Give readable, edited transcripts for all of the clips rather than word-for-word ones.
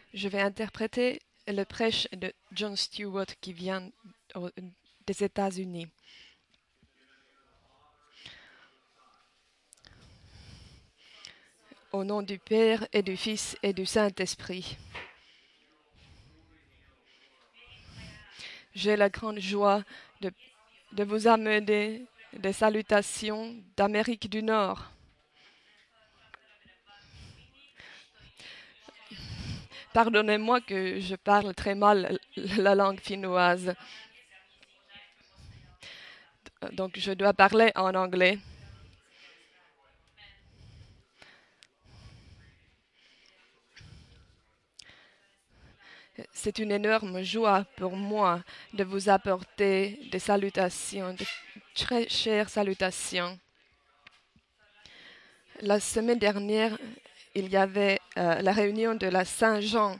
Je vais interpréter le prêche de John Stewart qui vient des États-Unis. Au nom du Père et du Fils et du Saint-Esprit. J'ai la grande joie de vous amener des salutations d'Amérique du Nord. Pardonnez-moi que je parle très mal la langue finnoise. Donc je dois parler en anglais. C'est une énorme joie pour moi de vous apporter des salutations, de très chères salutations. La semaine dernière, il y avait la réunion de la Saint-Jean.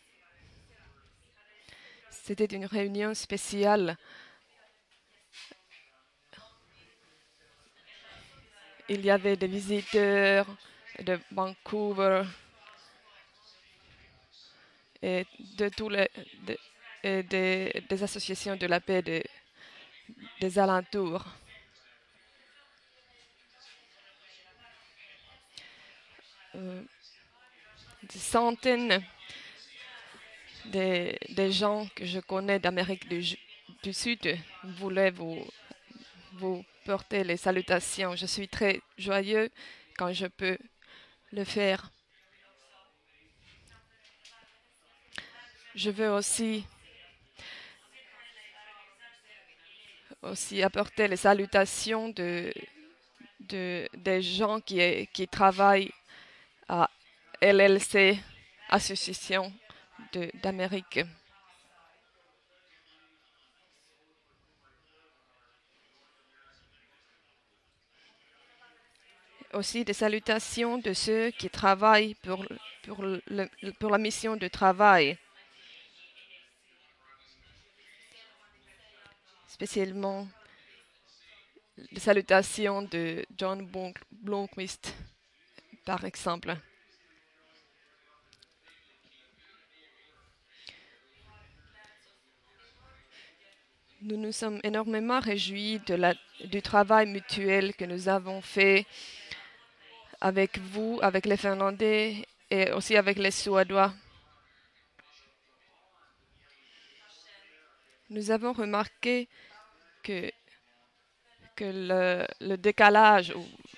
C'était une réunion spéciale. Il y avait des visiteurs de Vancouver et de tous les, et des associations de la paix des alentours. Des centaines des gens que je connais d'Amérique du Sud voulaient vous porter les salutations. Je suis très joyeux quand je peux le faire. Je veux aussi apporter les salutations des gens qui travaillent à LLC, Association d'Amérique. Aussi des salutations de ceux qui travaillent pour la mission de travail, spécialement les salutations de John Blomqvist, par exemple. Nous nous sommes énormément réjouis du travail mutuel que nous avons fait avec vous, avec les Finlandais et aussi avec les Suédois. Nous avons remarqué que le décalage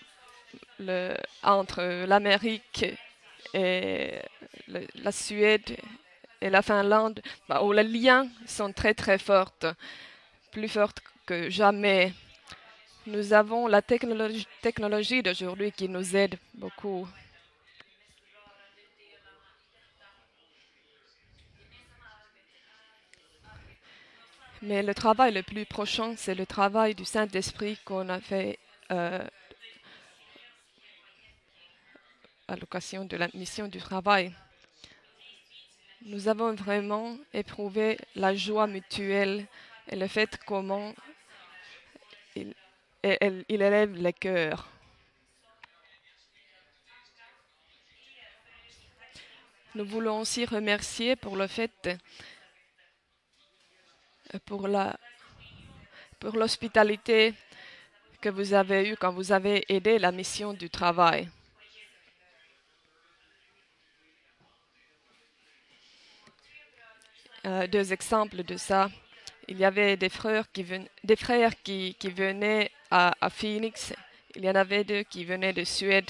entre l'Amérique et la Suède et la Finlande, où les liens sont très très forts, plus forts que jamais. Nous avons la technologie d'aujourd'hui qui nous aide beaucoup. Mais le travail le plus prochain, c'est le travail du Saint-Esprit qu'on a fait à l'occasion de la mission du travail. Nous avons vraiment éprouvé la joie mutuelle et le fait comment il élève les cœurs. Nous voulons aussi remercier pour le fait, pour l'hospitalité que vous avez eue quand vous avez aidé la mission du travail. Deux exemples de ça. Il y avait des frères qui venaient à Phoenix. Il y en avait deux qui venaient de Suède.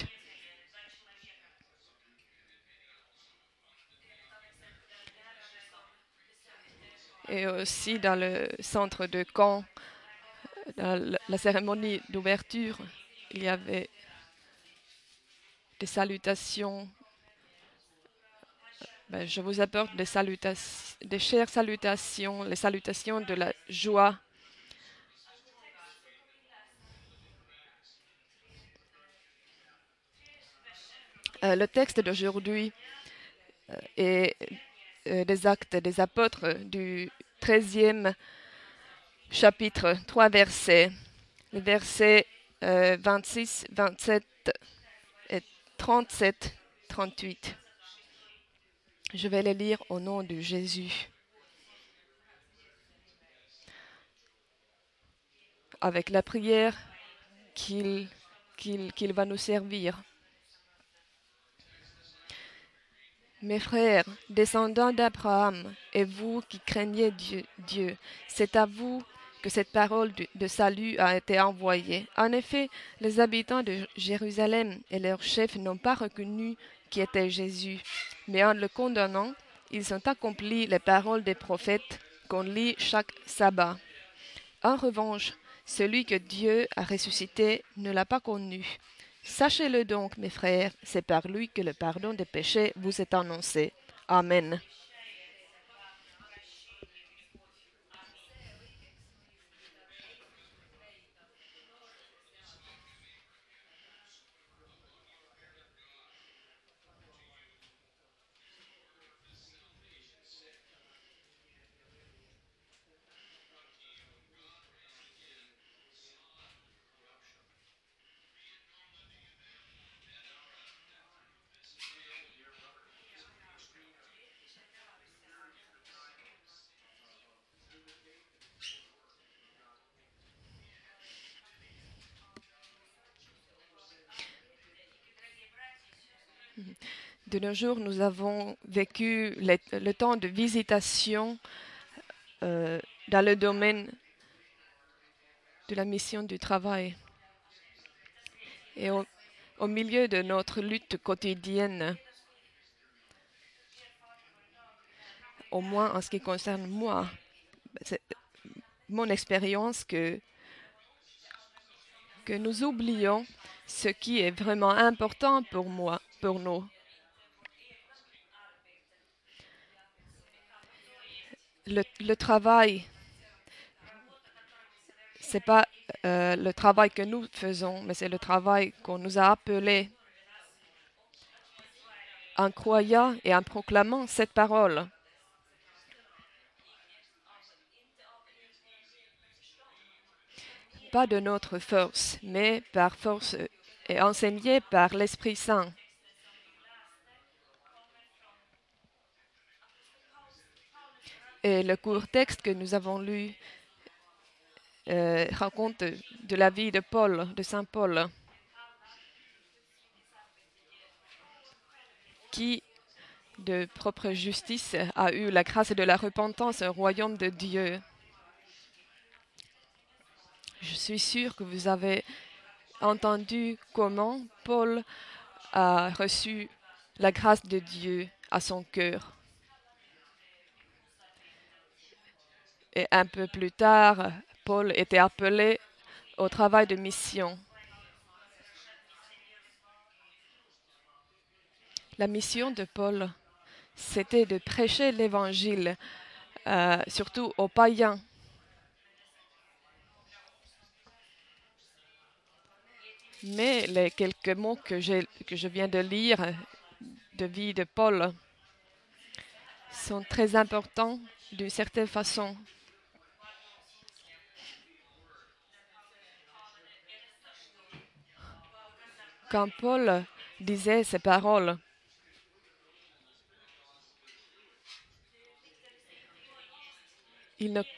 Et aussi dans le centre de Caen, dans la cérémonie d'ouverture, il y avait des salutations. Je vous apporte des chères salutations, les salutations de la joie. Le texte d'aujourd'hui est des Actes des Apôtres du 13e chapitre, 3 versets. Les versets 26, 27 et 37, 38. Je vais les lire au nom de Jésus, avec la prière qu'il va nous servir. Mes frères, descendants d'Abraham, et vous qui craignez Dieu, c'est à vous que cette parole de salut a été envoyée. En effet, les habitants de Jérusalem et leurs chefs n'ont pas reconnu qui était Jésus, mais en le condamnant, ils ont accompli les paroles des prophètes qu'on lit chaque sabbat. En revanche, celui que Dieu a ressuscité ne l'a pas connu. Sachez-le donc, mes frères, c'est par lui que le pardon des péchés vous est annoncé. Amen. De nos jours, nous avons vécu le temps de visitation dans le domaine de la mission du travail. Et au milieu de notre lutte quotidienne, au moins en ce qui concerne moi, c'est mon expérience que nous oublions ce qui est vraiment important pour moi, pour nous. Le travail, c'est pas le travail que nous faisons, mais c'est le travail qu'on nous a appelé en croyant et en proclamant cette parole. Pas de notre force, mais par force et enseigné par l'Esprit Saint. Et le court texte que nous avons lu raconte de la vie de Paul, de Saint Paul, qui, de propre justice, a eu la grâce de la repentance au royaume de Dieu. Je suis sûre que vous avez entendu comment Paul a reçu la grâce de Dieu à son cœur. Et un peu plus tard, Paul était appelé au travail de mission. La mission de Paul, c'était de prêcher l'Évangile, surtout aux païens. Mais les quelques mots que je viens de lire de vie de Paul sont très importants d'une certaine façon. Quand Paul disait ces paroles, il ne,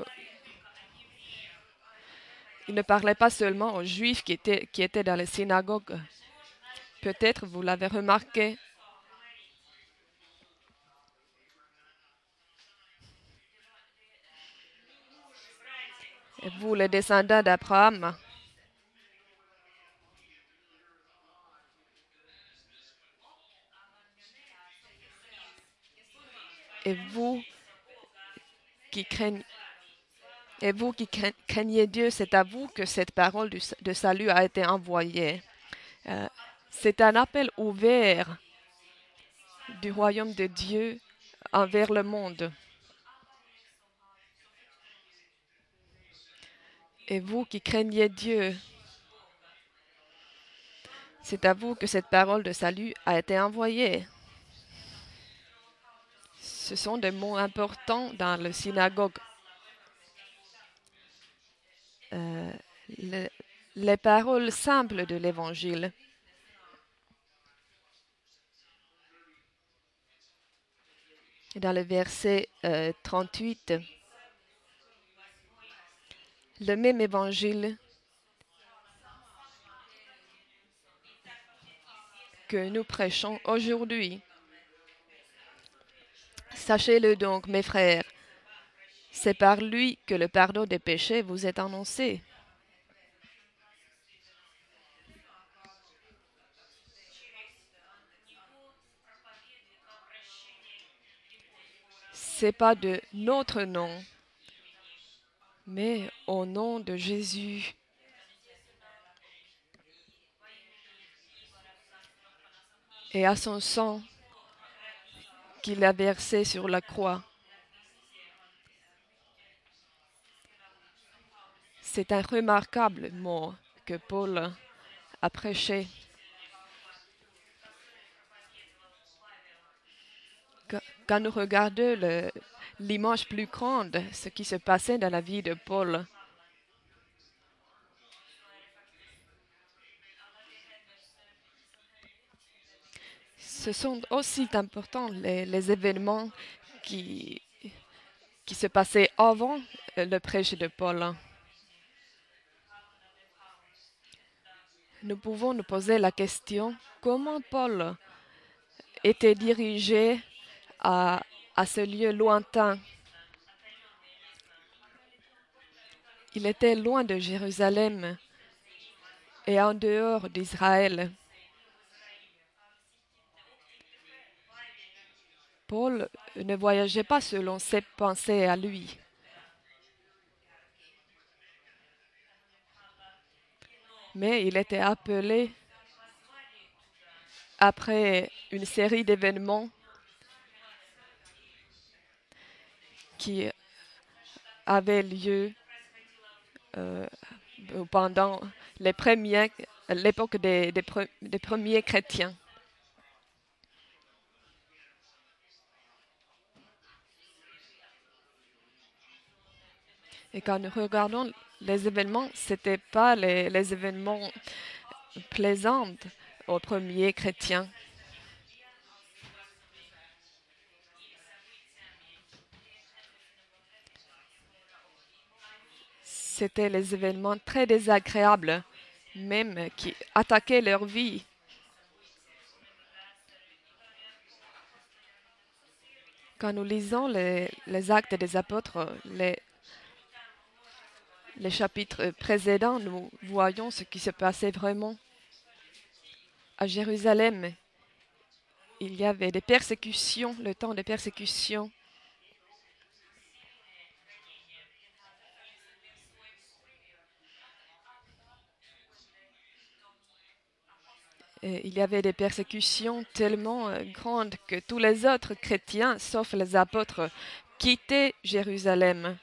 il ne parlait pas seulement aux Juifs qui étaient dans les synagogues. Peut-être vous l'avez remarqué. Et vous, les descendants d'Abraham, et vous qui craignez, et vous qui craignez Dieu, c'est à vous que cette parole de salut a été envoyée. Euh, c'est un appel ouvert du royaume de Dieu envers le monde. Et vous qui craignez Dieu, c'est à vous que cette parole de salut a été envoyée. Ce sont des mots importants dans le synagogue. Euh, le- les paroles simples de l'Évangile. Dans le verset 38, le même évangile que nous prêchons aujourd'hui. Sachez-le donc, mes frères, c'est par lui que le pardon des péchés vous est annoncé. C'est pas de notre nom, mais au nom de Jésus. Et à son sang qu'il a versé sur la croix. C'est un remarquable mot que Paul a prêché. Quand nous regardons l'image plus grande, ce qui se passait dans la vie de Paul, ce sont aussi importants les événements qui, qui se passaient avant le prêche de Paul. Nous pouvons nous poser la question, comment Paul était dirigé à, à ce lieu lointain? Il était loin de Jérusalem et en dehors d'Israël. Paul ne voyageait pas selon ses pensées à lui. Mais il était appelé après une série d'événements qui avaient lieu euh, pendant l'époque des premiers chrétiens. Et quand nous regardons les événements, ce n'étaient pas les événements plaisants aux premiers chrétiens. C'étaient les événements très désagréables, même qui attaquaient leur vie. Quand nous lisons les actes des apôtres, les chapitres précédents, nous voyons ce qui se passait vraiment. À Jérusalem, il y avait des persécutions, le temps des persécutions. Et il y avait des persécutions tellement grandes que tous les autres chrétiens, sauf les apôtres, quittaient Jérusalem.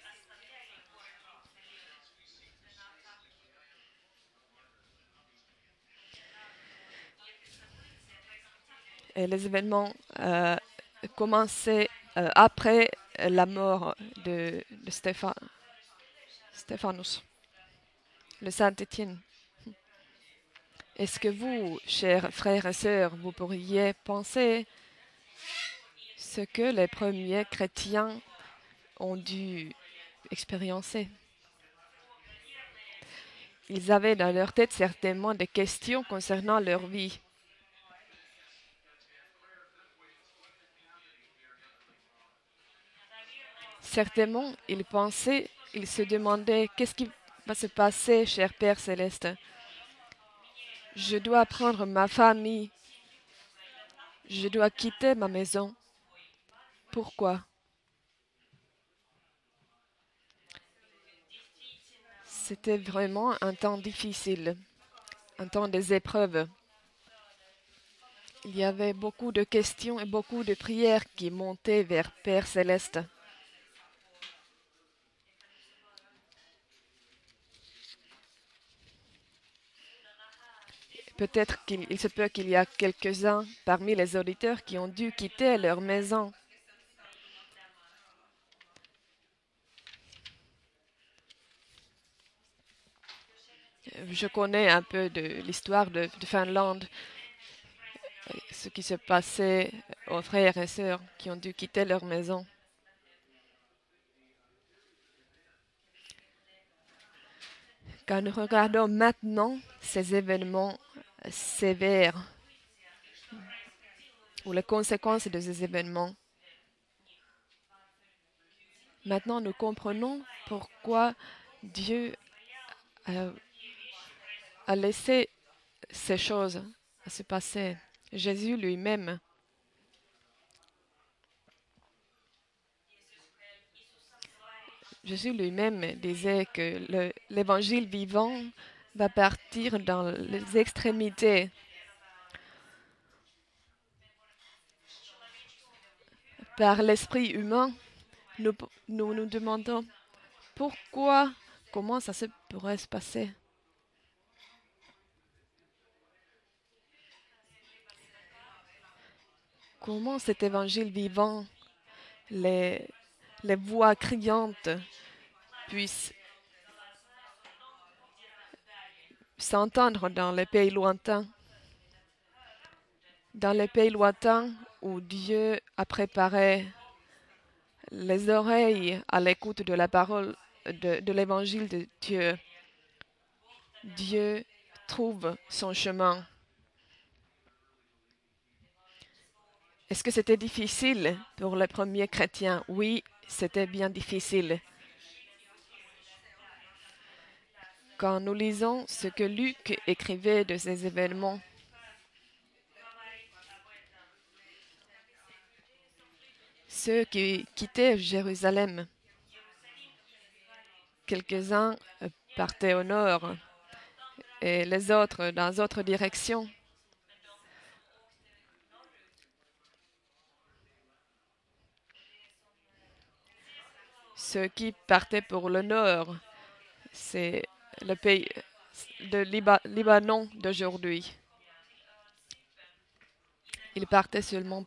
Et les événements commençaient après la mort de Stéphanus, le Saint-Étienne. Est-ce que vous, chers frères et sœurs, vous pourriez penser ce que les premiers chrétiens ont dû expérimenter? Ils avaient dans leur tête certainement des questions concernant leur vie. Certainement, ils pensaient, ils se demandaient, qu'est-ce qui va se passer, cher Père céleste? Je dois prendre ma famille, je dois quitter ma maison. Pourquoi? C'était vraiment un temps difficile, un temps des épreuves. Il y avait beaucoup de questions et beaucoup de prières qui montaient vers Père céleste. Peut-être qu'il se peut qu'il y a quelques-uns parmi les auditeurs qui ont dû quitter leur maison. Je connais un peu de l'histoire de Finlande. ce qui se passait aux frères et sœurs qui ont dû quitter leur maison. Quand nous regardons maintenant ces événements sévères ou les conséquences de ces événements, maintenant nous comprenons pourquoi Dieu a laissé ces choses se passer. Jésus lui-même disait que l'évangile vivant va partir dans les extrémités. Par l'esprit humain, nous demandons pourquoi, comment ça se pourrait se passer. Comment cet évangile vivant, les voix criantes puissent s'entendre dans les pays lointains. Dans les pays lointains où Dieu a préparé les oreilles à l'écoute de la parole de l'évangile de Dieu, Dieu trouve son chemin. Est-ce que c'était difficile pour les premiers chrétiens? Oui, c'était bien difficile. Quand nous lisons ce que Luc écrivait de ces événements, ceux qui quittaient Jérusalem, quelques-uns partaient au nord et les autres dans d'autres directions. Ceux qui partaient pour le nord, c'est le pays de Libanon d'aujourd'hui. Ils partaient seulement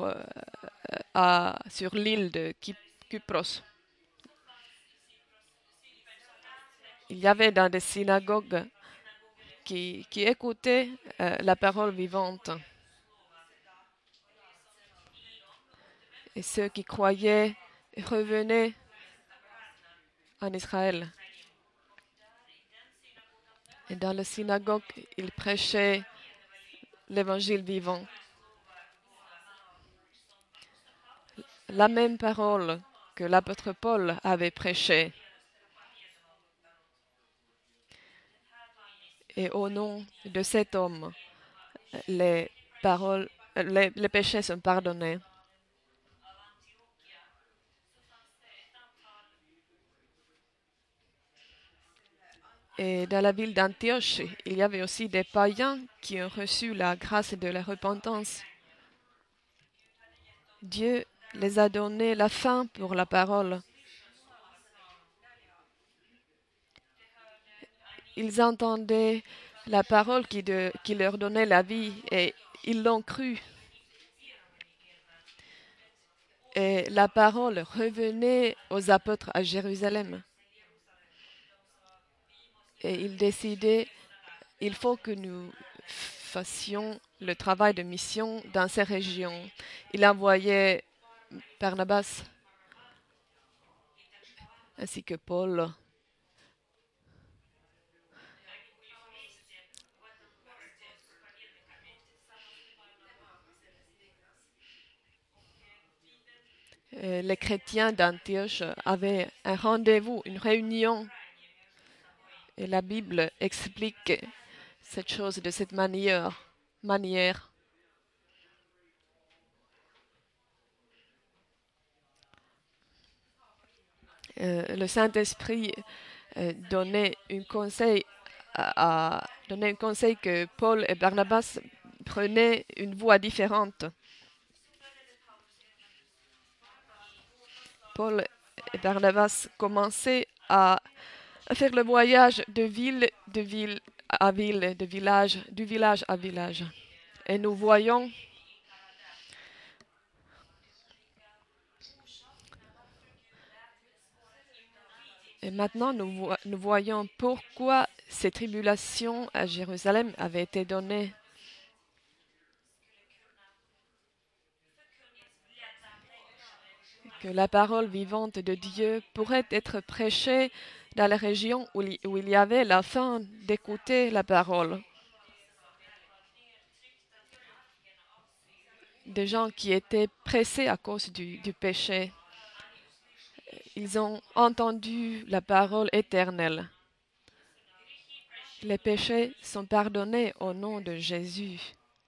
sur l'île de Kypros. Il y avait dans des synagogues qui écoutaient la parole vivante. Et ceux qui croyaient revenaient en Israël. Et dans la synagogue, ils prêchaient l'évangile vivant. La même parole que l'apôtre Paul avait prêchée. Et au nom de cet homme, les péchés sont pardonnés. Et dans la ville d'Antioche, il y avait aussi des païens qui ont reçu la grâce de la repentance. Dieu les a donné la faim pour la parole. Ils entendaient la parole qui leur donnait la vie et ils l'ont cru. Et la parole revenait aux apôtres à Jérusalem. Et ils décidaient, il faut que nous fassions le travail de mission dans ces régions. Il envoyait Barnabas ainsi que Paul. Les chrétiens d'Antioche avaient un rendez-vous, une réunion. Et la Bible explique cette chose de cette manière. Le Saint-Esprit donnait un conseil que Paul et Barnabas prenaient une voie différente. Paul et Barnabas commençaient à faire le voyage de ville à ville, du village à village. Et nous voyons et maintenant nous voyons pourquoi ces tribulations à Jérusalem avaient été données. que la parole vivante de Dieu pourrait être prêchée dans la région où il y avait la faim d'écouter la parole. Des gens qui étaient pressés à cause du péché. Ils ont entendu la parole éternelle. Les péchés sont pardonnés au nom de Jésus.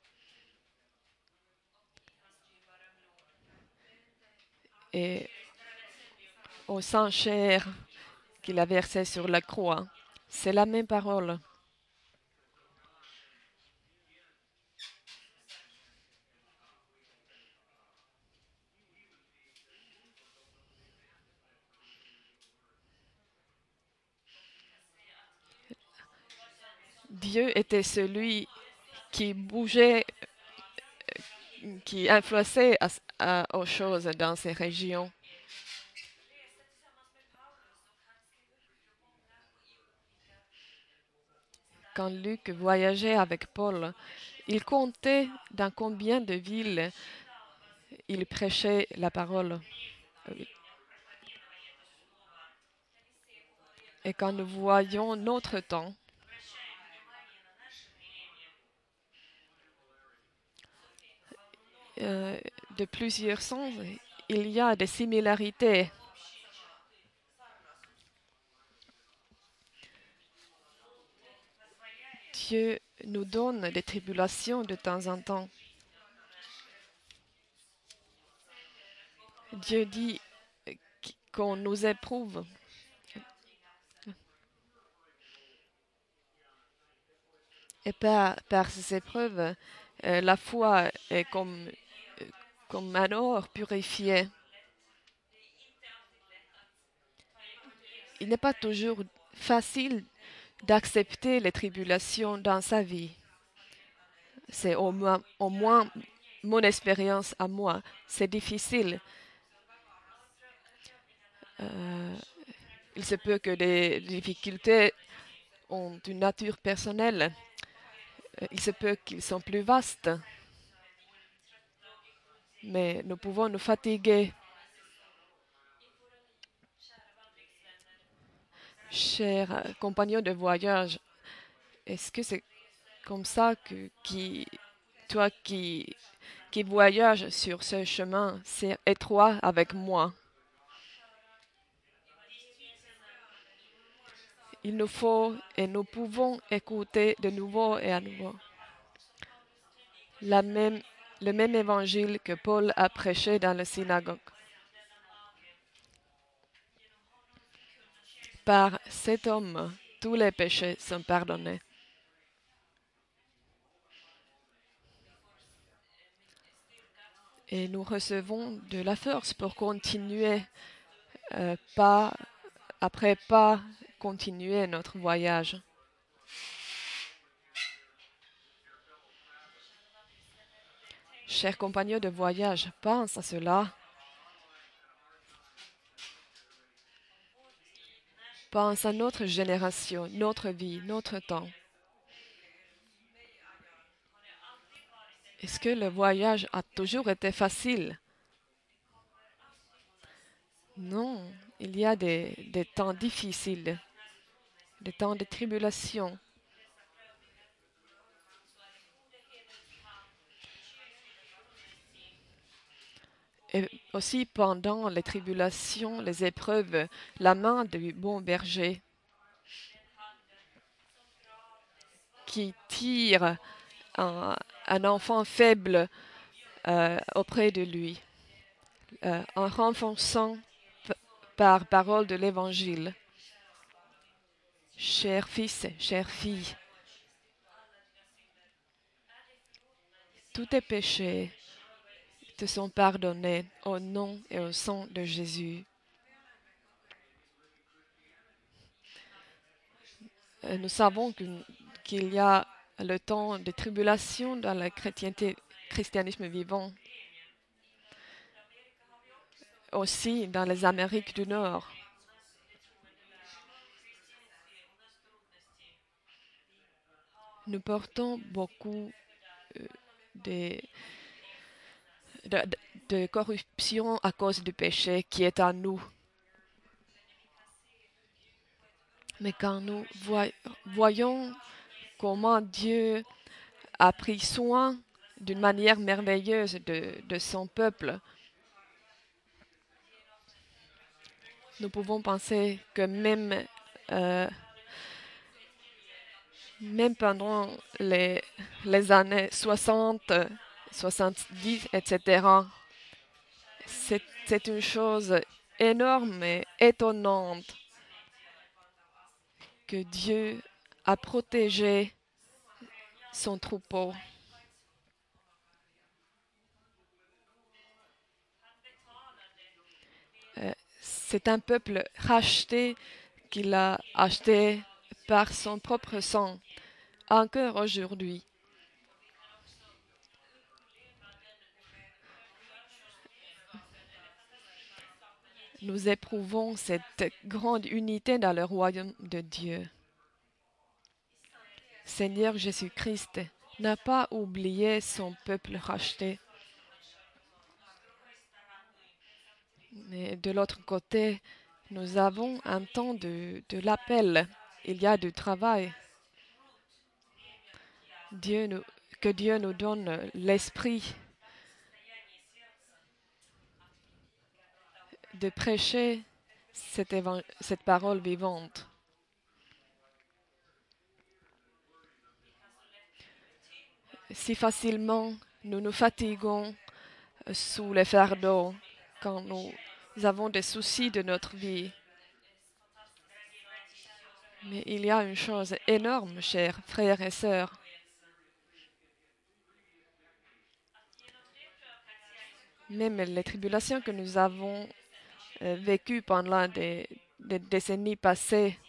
Et au sang chair qu'il a versé sur la croix, c'est la même parole. Dieu était celui qui bougeait, qui influençait aux choses dans ces régions. Quand Luc voyageait avec Paul, il comptait dans combien de villes il prêchait la parole. Et quand nous voyons notre temps, de plusieurs sens, il y a des similarités. Dieu nous donne des tribulations de temps en temps. Dieu dit qu'on nous éprouve. Et par ces épreuves, la foi est comme un or purifié. Il n'est pas toujours facile d'accepter les tribulations dans sa vie. C'est au moins mon expérience à moi. C'est difficile. Il se peut que les difficultés ont une nature personnelle. Il se peut qu'ils sont plus vastes. Mais nous pouvons nous fatiguer. Chers compagnons de voyage, est-ce que c'est comme ça que toi qui voyages sur ce chemin, c'est étroit avec moi? Il nous faut et nous pouvons écouter de nouveau et à nouveau le même évangile que Paul a prêché dans la synagogue. Par cet homme, tous les péchés sont pardonnés. Et nous recevons de la force pour continuer, pas après pas, continuer notre voyage. Chers compagnons de voyage, pense à cela. Pense à notre génération, notre vie, notre temps. Est-ce que le voyage a toujours été facile? Non, il y a des temps difficiles, des temps de tribulation. Et aussi pendant les tribulations, les épreuves, la main du bon berger qui tire un enfant faible auprès de lui, en renforçant par parole de l'Évangile. Chers fils, chères filles, tous tes péchés te sont pardonnés au nom et au sang de Jésus. Nous savons qu'il y a le temps de tribulation dans le christianisme vivant, aussi dans les Amériques du Nord. Nous portons beaucoup de corruption à cause du péché qui est en nous. Mais quand nous voyons comment Dieu a pris soin d'une manière merveilleuse de son peuple, nous pouvons penser que même pendant les années 60, 70, etc., c'est une chose énorme et étonnante que Dieu a protégé son troupeau. C'est un peuple racheté qu'il a acheté par son propre sang, encore aujourd'hui. Nous éprouvons cette grande unité dans le royaume de Dieu. Seigneur Jésus-Christ n'a pas oublié son peuple racheté. Mais de l'autre côté, nous avons un temps de l'appel. Il y a du travail. Que Dieu nous donne l'esprit de prêcher cette parole vivante. Si facilement nous nous fatiguons sous les fardeaux quand nous avons des soucis de notre vie. Mais il y a une chose énorme, chers frères et sœurs. Même les tribulations que nous avons vécues pendant des décennies passées,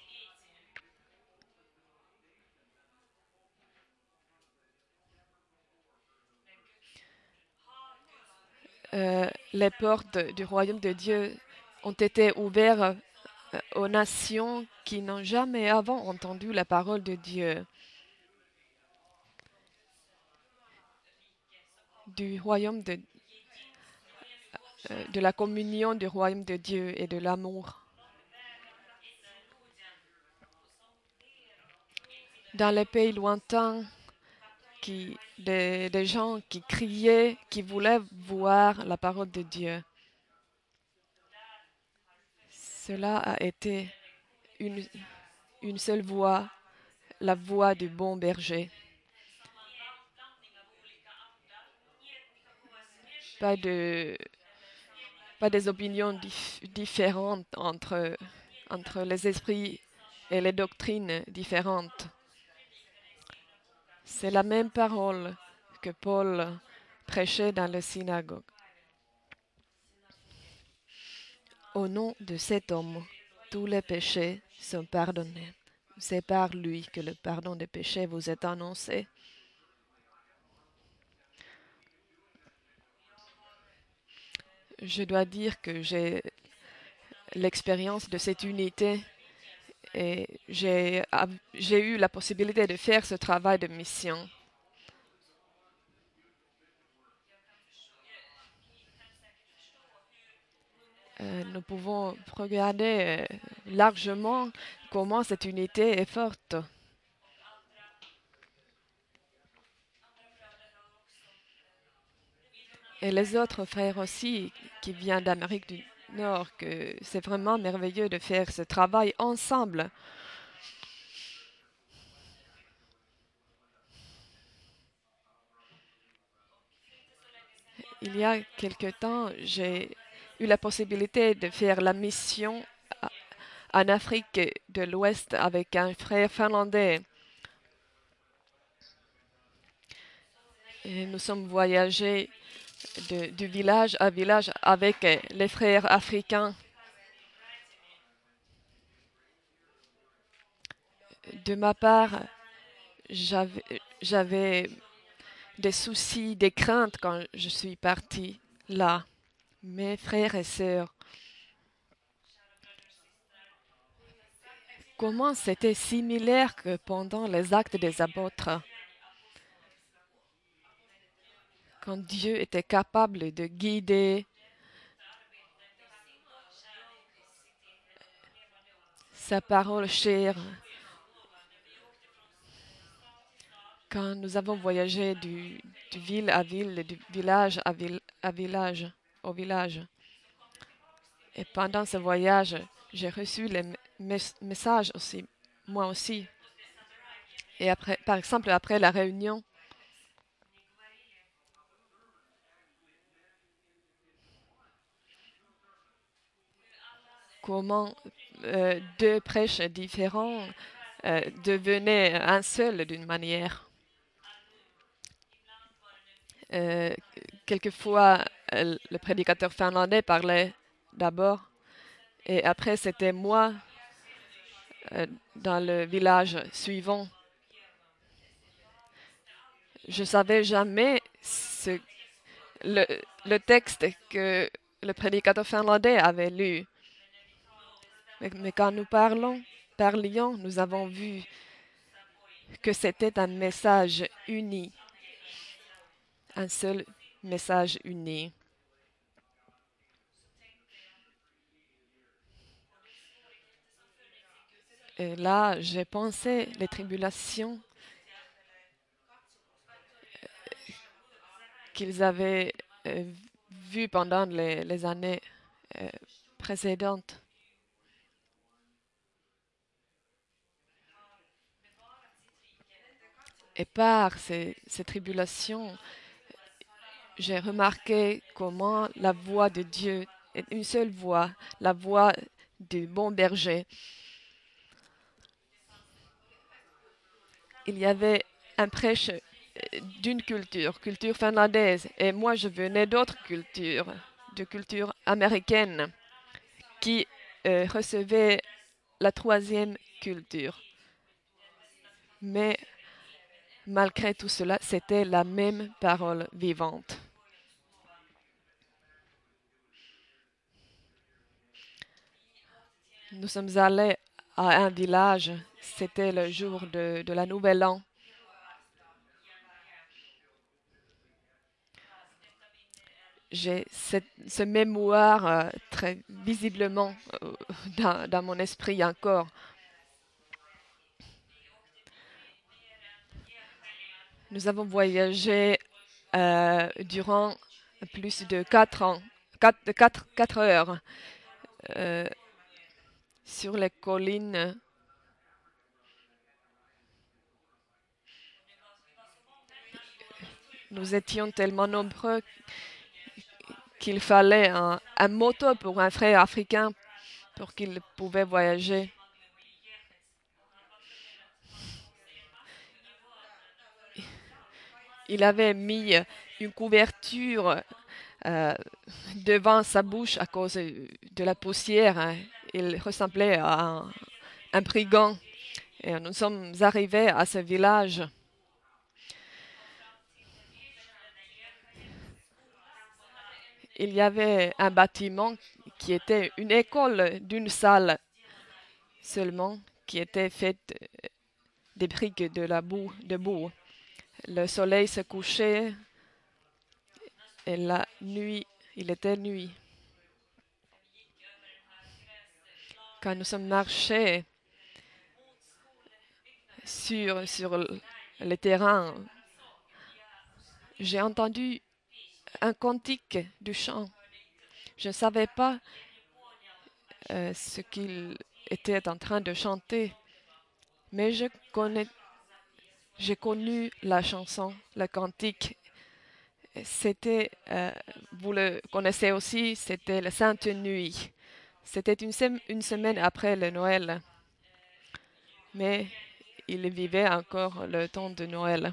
les portes du royaume de Dieu ont été ouvertes aux nations qui n'ont jamais avant entendu la parole de Dieu, du royaume de la communion du royaume de Dieu et de l'amour. Dans les pays lointains, des gens qui criaient, qui voulaient voir la parole de Dieu. Cela a été une seule voix, la voix du bon berger. Pas des opinions différentes entre les esprits et les doctrines différentes. C'est la même parole que Paul prêchait dans la synagogue. Au nom de cet homme, tous les péchés sont pardonnés. C'est par lui que le pardon des péchés vous est annoncé. Je dois dire que j'ai l'expérience de cette unité et j'ai eu la possibilité de faire ce travail de mission. Nous pouvons regarder largement comment cette unité est forte. Et les autres frères aussi qui viennent d'Amérique du Nord, que c'est vraiment merveilleux de faire ce travail ensemble. Il y a quelque temps, j'ai eu la possibilité de faire la mission en Afrique de l'Ouest avec un frère finlandais. Et nous sommes voyagés du village à village avec les frères africains. De ma part, j'avais des soucis, des craintes quand je suis partie là. Mes frères et sœurs, comment c'était similaire que pendant les actes des apôtres. quand Dieu était capable de guider sa parole chère. Quand nous avons voyagé du ville à ville, du village à village, au village. Et pendant ce voyage, j'ai reçu les messages aussi, moi aussi. Et après, par exemple, après la réunion, comment deux prêches différents devenaient un seul d'une manière. Euh, Quelquefois, le prédicateur finlandais parlait d'abord, et après c'était moi dans le village suivant. Je savais jamais le, le texte que le prédicateur finlandais avait lu. Mais quand nous parlions, nous avons vu que c'était un message uni, un seul message uni. Et là, j'ai pensé les tribulations qu'ils avaient vues pendant les années précédentes. Et par ces tribulations, j'ai remarqué comment la voix de Dieu est une seule voix, la voix du bon berger. Il y avait un prêche d'une culture finlandaise, et moi je venais d'autres cultures, de culture américaine, qui recevait la troisième culture. Mais malgré tout cela, c'était la même parole vivante. Nous sommes allés à un village, c'était le jour de la Nouvelle An. J'ai ce mémoire très visiblement dans mon esprit encore. Nous avons voyagé durant plus de 4 ans, 4 heures euh, sur les collines. Nous étions tellement nombreux qu'il fallait un moto pour un frère africain pour qu'il pouvait voyager. Il avait mis une couverture euh, devant sa bouche à cause de la poussière, hein. Il ressemblait à un brigand. Et nous sommes arrivés à ce village. Il y avait un bâtiment qui était une école d'une salle seulement, qui était faite des briques de boue. Le soleil se couchait et la nuit, il était nuit. Quand nous sommes marchés sur le terrain, j'ai entendu un cantique du chant. Je ne savais pas ce qu'il était en train de chanter, mais j'ai connu la chanson, le cantique. C'était, vous le connaissez aussi, c'était la Sainte Nuit. C'était une semaine après le Noël, mais il vivait encore le temps de Noël.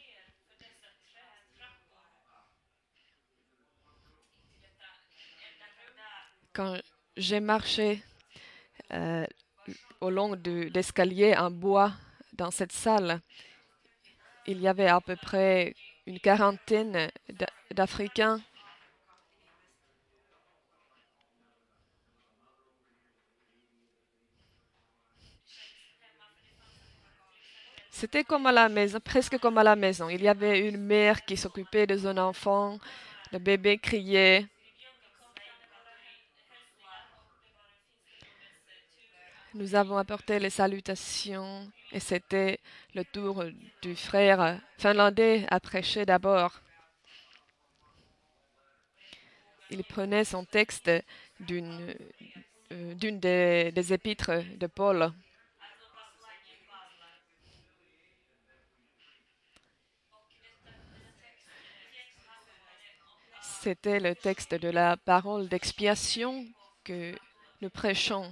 Quand j'ai marché euh, au long d'escaliers en bois dans cette salle, il y avait à peu près une quarantaine d'Africains. C'était comme à la maison, presque comme à la maison. Il y avait une mère qui s'occupait de son enfant, le bébé criait. Nous avons apporté les salutations et c'était le tour du frère finlandais à prêcher d'abord. Il prenait son texte d'une des épîtres de Paul. C'était le texte de la parole d'expiation que nous prêchons.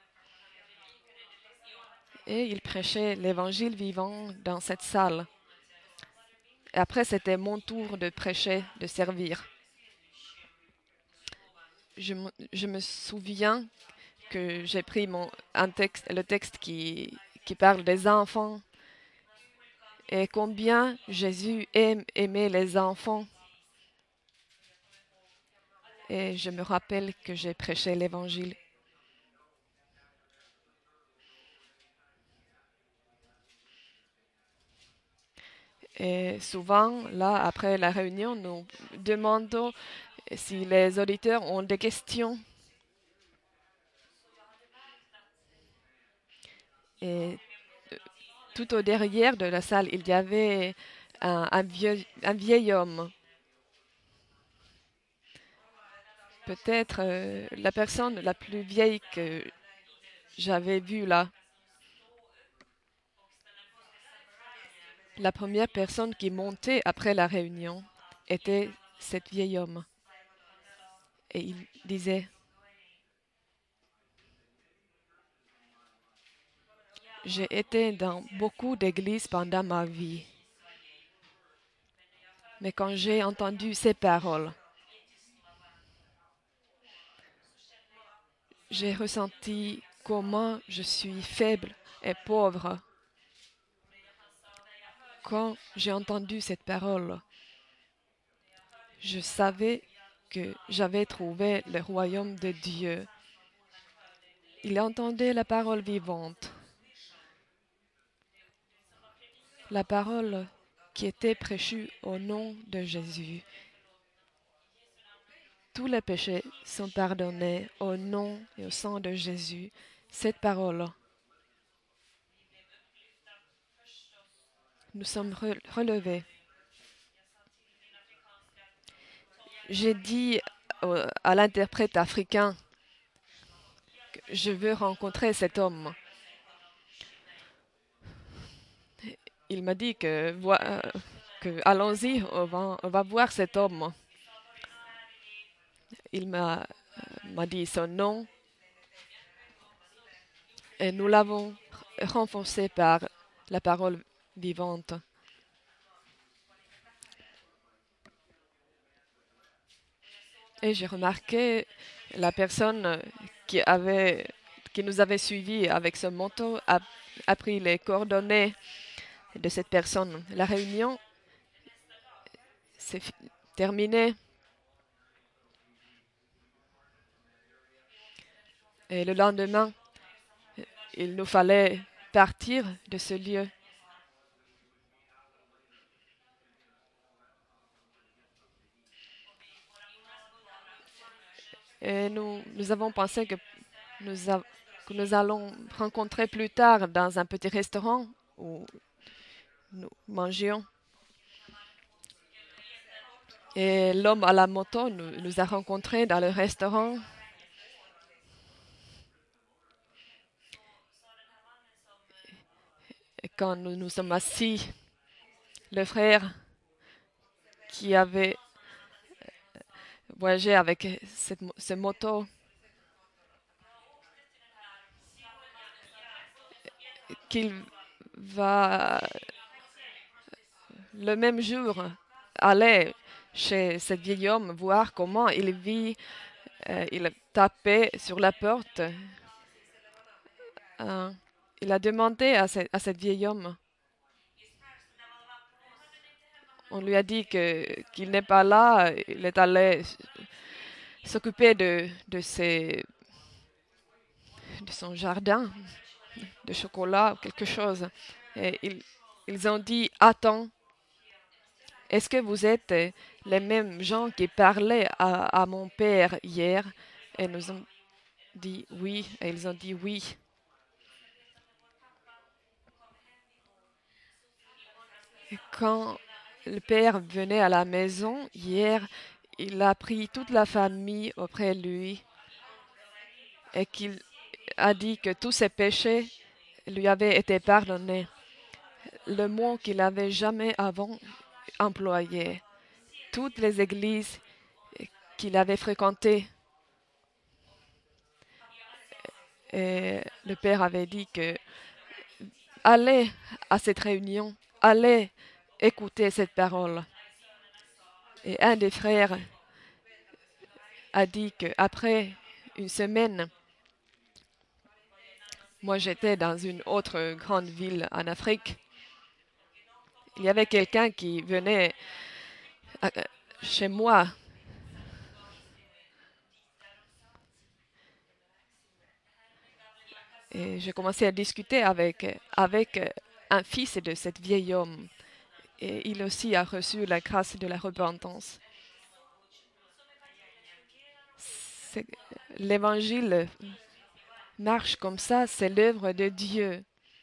Et il prêchait l'évangile vivant dans cette salle. Et après, c'était mon tour de prêcher, de servir. Je me souviens que j'ai pris le texte qui parle des enfants et combien Jésus aimait les enfants. Et je me rappelle que j'ai prêché l'évangile. Et souvent, là, après la réunion, nous demandons si les auditeurs ont des questions. Et tout au derrière de la salle, il y avait un vieil homme. Peut-être la personne la plus vieille que j'avais vue là. La première personne qui montait après la réunion était cet vieil homme. Et il disait, j'ai été dans beaucoup d'églises pendant ma vie. Mais quand j'ai entendu ces paroles, j'ai ressenti comment je suis faible et pauvre. Quand j'ai entendu cette parole, je savais que j'avais trouvé le royaume de Dieu. Il entendait la parole vivante, la parole qui était prêchée au nom de Jésus. Tous les péchés sont pardonnés au nom et au sang de Jésus. Cette parole, nous sommes relevés. J'ai dit à l'interprète africain que je veux rencontrer cet homme. Il m'a dit que allons-y, on va voir cet homme. Il m'a dit son nom et nous l'avons renforcé par la parole vivante. Et j'ai remarqué la personne qui nous avait suivis avec ce manteau a pris les coordonnées de cette personne. La réunion s'est terminée. Et le lendemain, il nous fallait partir de ce lieu. Et nous avons pensé que que nous allons rencontrer plus tard dans un petit restaurant où nous mangions. Et l'homme à la moto nous a rencontrés dans le restaurant. Et quand nous nous sommes assis, le frère qui avait voyagé avec ce moto, qu'il va le même jour aller chez ce vieil homme voir comment il vit. Il tapait sur la porte. Il a demandé à ce vieil homme. On lui a dit qu'il n'est pas là. Il est allé s'occuper de son jardin de chocolat ou quelque chose. Et Ils ont dit, attends, est-ce que vous êtes les mêmes gens qui parlaient à mon père hier? Et nous ont dit oui, et ils ont dit oui. Et quand le père venait à la maison hier, il a pris toute la famille auprès de lui et qu'il a dit que tous ses péchés lui avaient été pardonnés. Le mot qu'il n'avait jamais avant employé. Toutes les églises qu'il avait fréquentées, et le père avait dit que allez à cette réunion, allez écouter cette parole. Et un des frères a dit qu'après une semaine, moi j'étais dans une autre grande ville en Afrique, il y avait quelqu'un qui venait chez moi et j'ai commencé à discuter avec un fils de cet vieil homme. Et il aussi a reçu la grâce de la repentance. C'est- L'évangile marche comme ça, c'est l'œuvre de Dieu.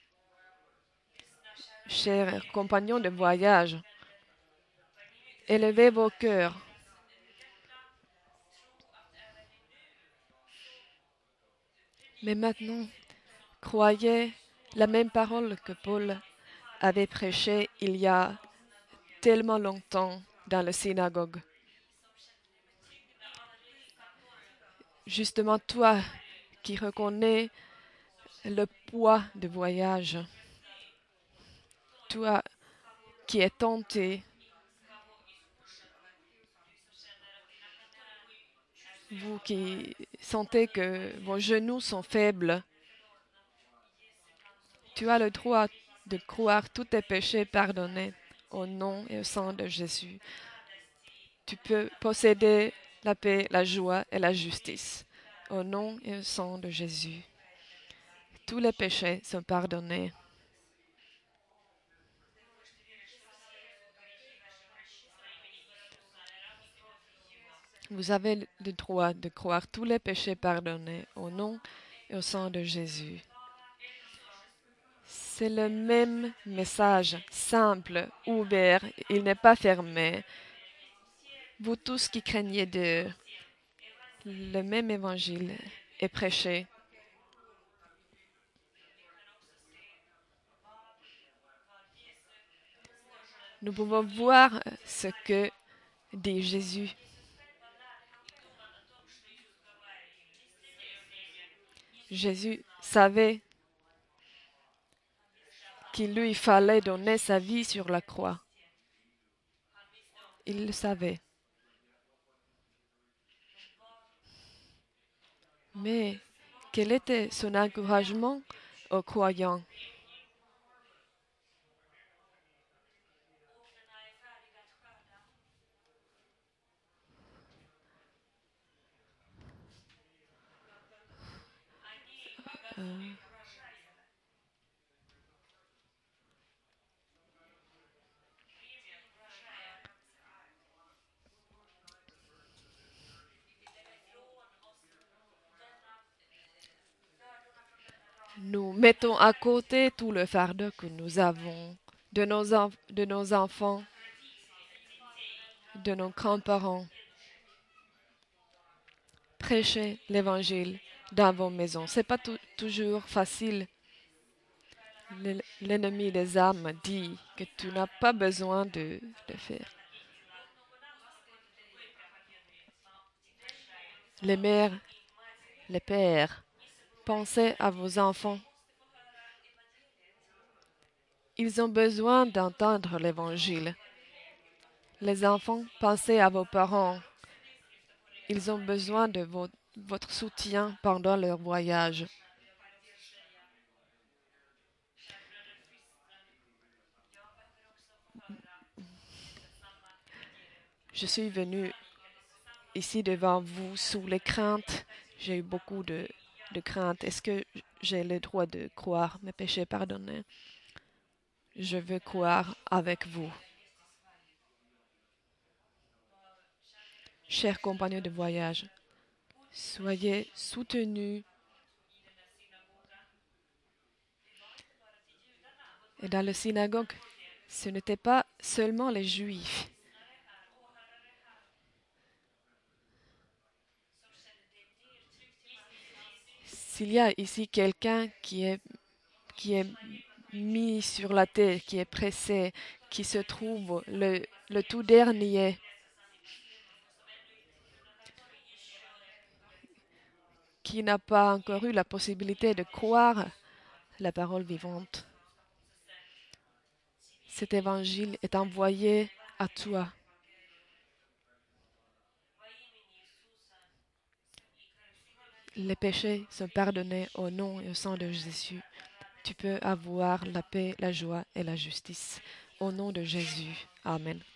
Chers compagnons de voyage, élevez vos cœurs. Mais maintenant, croyez la même parole que Paul avait prêchée il y a tellement longtemps dans la synagogue. Justement, toi qui reconnais le poids du voyage, toi qui es tenté, vous qui sentez que vos genoux sont faibles, tu as le droit de croire tous tes péchés pardonnés au nom et au sang de Jésus. Tu peux posséder la paix, la joie et la justice au nom et au sang de Jésus. Tous les péchés sont pardonnés. Vous avez le droit de croire tous les péchés pardonnés au nom et au sang de Jésus. C'est le même message, simple, ouvert, il n'est pas fermé. Vous tous qui craignez Dieu, le même évangile est prêché. Nous pouvons voir ce que dit Jésus. Jésus savait qu'il lui fallait donner sa vie sur la croix. Il le savait. Mais quel était son encouragement aux croyants? Nous mettons à côté tout le fardeau que nous avons de nos enfants, de nos grands-parents. Prêchez l'évangile dans vos maisons. C'est pas toujours facile. L'ennemi des âmes dit que tu n'as pas besoin de le faire. Les mères, les pères, pensez à vos enfants. Ils ont besoin d'entendre l'évangile. Les enfants, pensez à vos parents. Ils ont besoin de votre soutien pendant leur voyage. Je suis venu ici devant vous sous les craintes. J'ai eu beaucoup de craintes. Est-ce que j'ai le droit de croire mes péchés pardonnés? Je veux croire avec vous. Chers compagnons de voyage, soyez soutenus. Et dans la synagogue, ce n'était pas seulement les Juifs. S'il y a ici quelqu'un qui est mis sur la tête, qui est pressé, qui se trouve le tout dernier, qui n'a pas encore eu la possibilité de croire la parole vivante, cet évangile est envoyé à toi. Les péchés sont pardonnés au nom et au sang de Jésus. Tu peux avoir la paix, la joie et la justice. Au nom de Jésus. Amen.